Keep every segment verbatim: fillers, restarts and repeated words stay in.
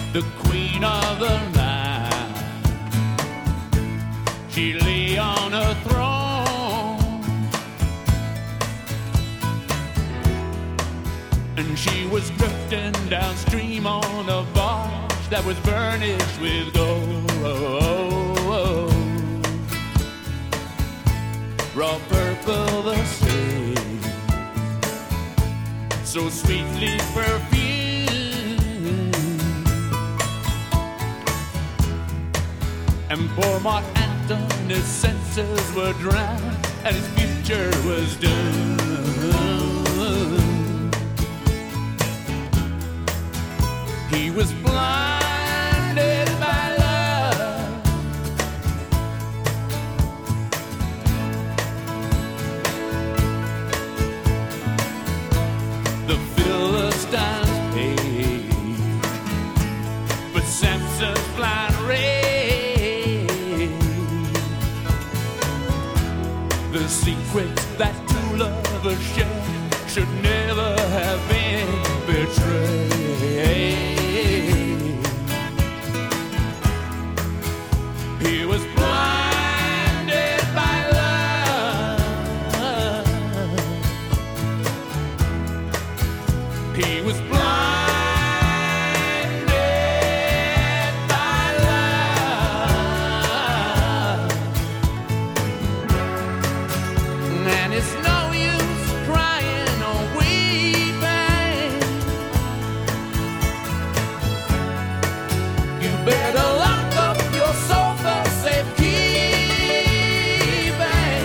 the queen of the night. She lay on a throne, and she was drifting downstream on a barge that was burnished with gold. Raw purple the sea, so sweetly perfumed, and poor Mark Antony's senses were drowned, and his future was doomed. He was blinded by love, the Philistines paid for Samson's blind rage. The secrets that two lovers shared should never have been betrayed. He was blinded by love. He was blinded by love. And it's no use crying or weeping. You better lock up your soul for safekeeping.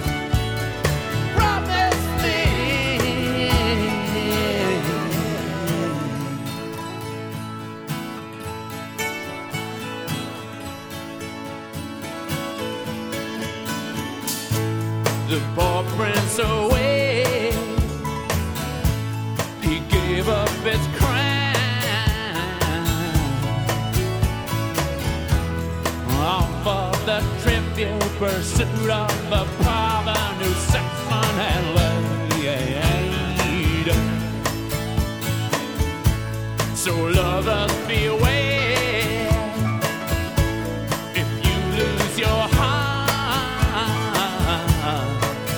Promise me. The poor prince away, he gave up his crown, all for the trivial pursuit of the power New Saxon had laid. So lovers beware, if you lose your heart,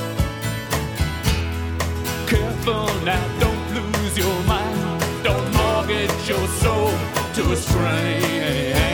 careful now, don't lose your mind, don't mortgage your soul to a strain.